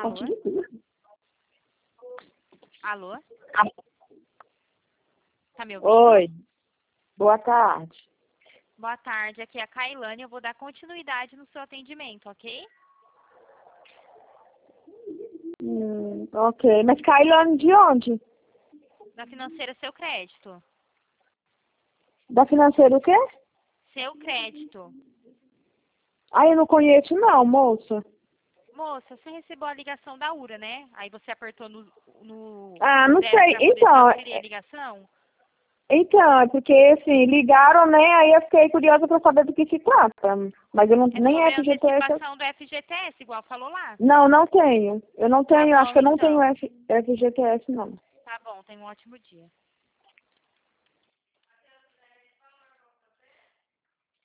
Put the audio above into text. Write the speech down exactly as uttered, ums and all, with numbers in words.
Alô? Alô? Tá me ouvindo? Oi, boa tarde. Boa tarde, aqui é a Kailane, eu vou dar continuidade no seu atendimento, ok? Hum, ok, mas Kailane de onde? Da financeira Seu Crédito. Da financeira o quê? Seu Crédito. Ah, eu não conheço não, moça. Moça, você recebeu a ligação da URA, né? Aí você apertou no, no Ah, não zero sei, pra poder então, transferir a ligação? então, é porque assim, ligaram, né, aí eu fiquei curiosa pra saber do que se trata. Mas eu não, É nem sobre a F G T S, eu- antecipação do F G T S, igual falou lá. não, não tenho. Eu não Tá tenho, acho bom, que eu não tenho então. F, F G T S não. Tá bom, tenha um ótimo dia.